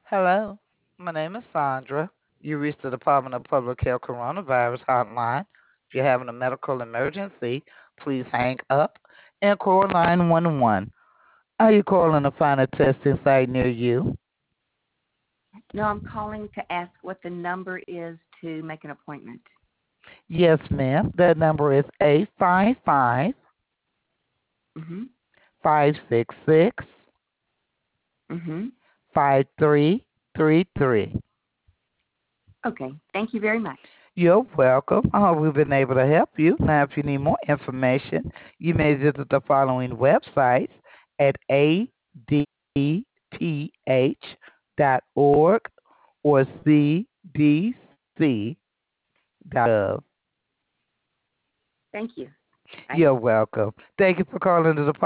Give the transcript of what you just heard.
Hello, my name is Sandra. You reached the Department of Public Health Coronavirus Hotline. If you're having a medical emergency, please hang up and call 911. Are you calling to find a testing site near you? No, I'm calling to ask what the number is to make an appointment. Yes, ma'am. That number is 855 Mhm. 566 Mhm. 5333. Okay. Thank you very much. You're welcome. I hope we've been able to help you. Now, if you need more information, you may visit the following websites at adph.org or cdc.gov. Thank you. Bye. You're welcome. Thank you for calling the